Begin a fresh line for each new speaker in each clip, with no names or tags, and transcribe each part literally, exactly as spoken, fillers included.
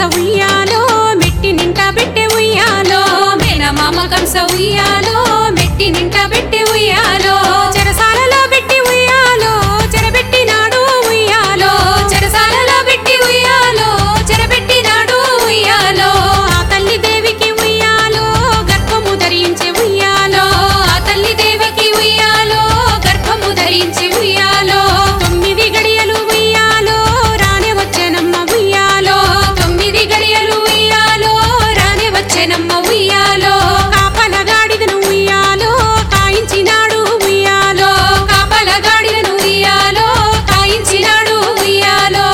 ఉయ్యాలో మెట్టి నింటా పెట్టే ఉయ్యాలో
మేనమామ కంస ఉయ్యాలో మెట్టి నింటా పెట్టే ఉయ్యాలో
చెరసాలలో పెట్టి ఉయ్యాలో చెరబెట్టినాడు ఉయ్యాలో
చెరసాలలో పెట్టి ఉయ్యాలో చెరబెట్టినాడు ఉయ్యాలో
ఆ తల్లి దేవికి ఉయ్యాలో గర్భము ధరించే ఉయ్యాలో
ఆ తల్లి దేవికి ఉయ్యాలో గర్భము ధరించి ఉయ్యాలో
తొమ్మిది గడియలు ఉయ్యాలో రానే వచ్చేనమ్మ ఉయ్యాలో
తొమ్మిది గడియలు ఉయ్యాలో రానే వచ్చేనమ్మ ఉయ్యాలో
కాపల గాడిదను ఉయ్యాలో కాయించినాడు ఉయ్యాలో
కాపల గాడిదను ఉయ్యాలో కాయించినాడు ఉయ్యాలో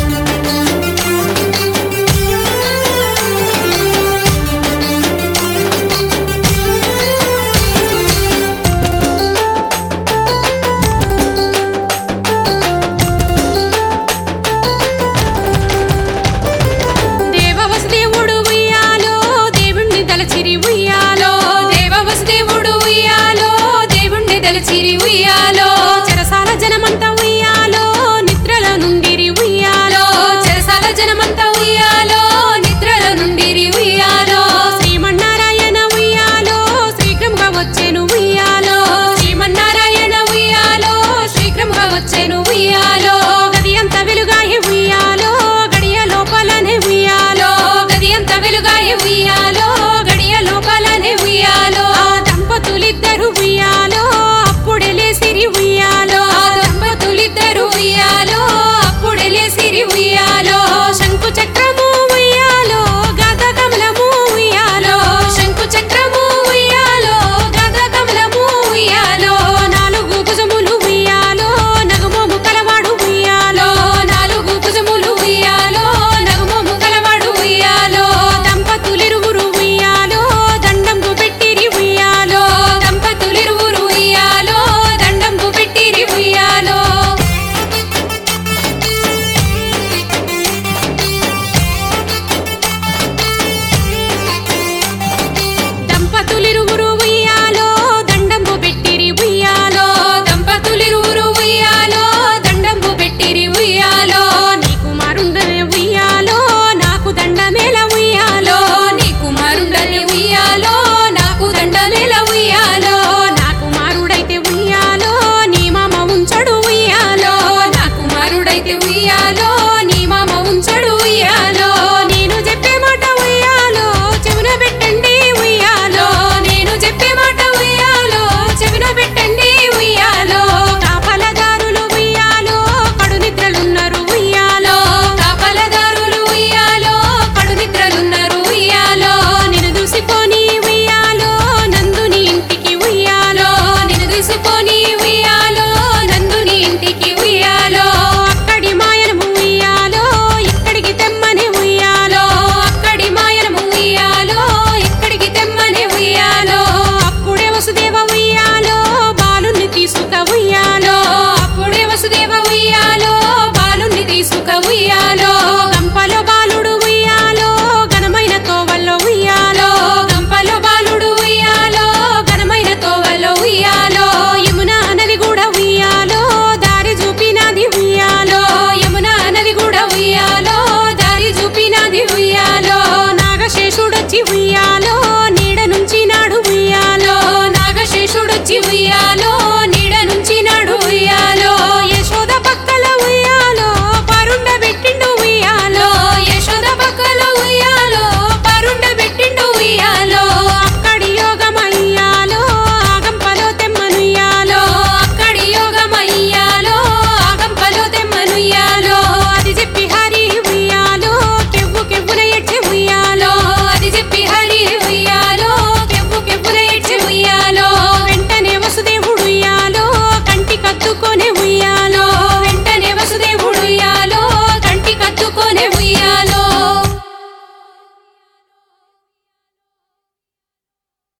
దేవవసుదేవుడు ఉయ్యాలో దేవుణ్ణి తలచిరి ఉయ్యాలో
దేవవసుదేవుడు ఉయ్యాలో దేవుణ్ణి దలచిరి